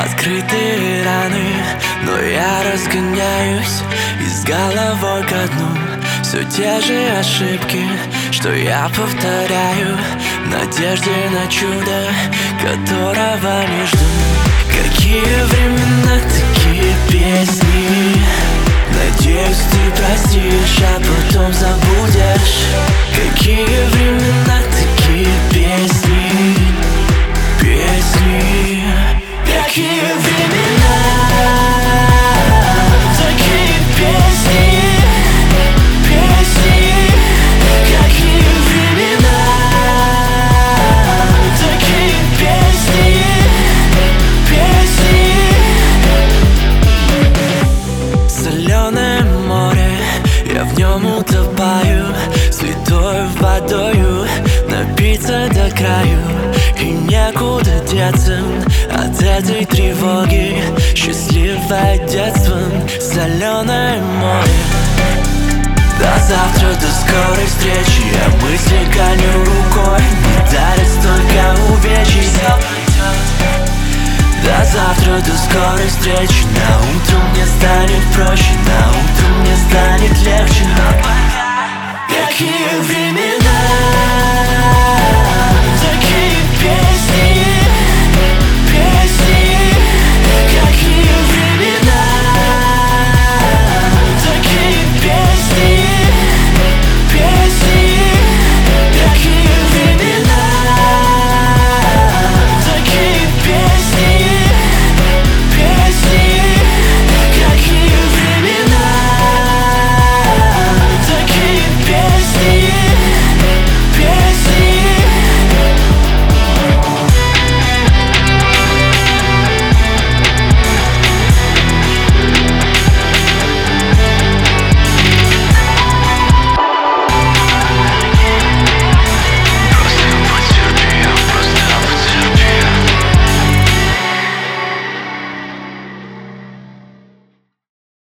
Открытые раны, но я разгоняюсь и с головой ко дну. Все те же ошибки, что я повторяю, в надежде на чудо, которого не жду. Какие времена, такие песни. Надеюсь, ты простишь, а потом забудешь. Какие времена, такие песни. Песни. Какие времена, такие песни. Песни. Какие времена, такие песни. Песни. Соленое море, я в нем утопаю, святой водою напиться до краю. И некуда деться от этой тревоги. Счастливое детство, соленое море. До завтра, до скорой встречи. Я мысли гоню рукой, не дарит столько увечий. Все пройдет. До завтра, до скорой встречи. На утро мне станет проще.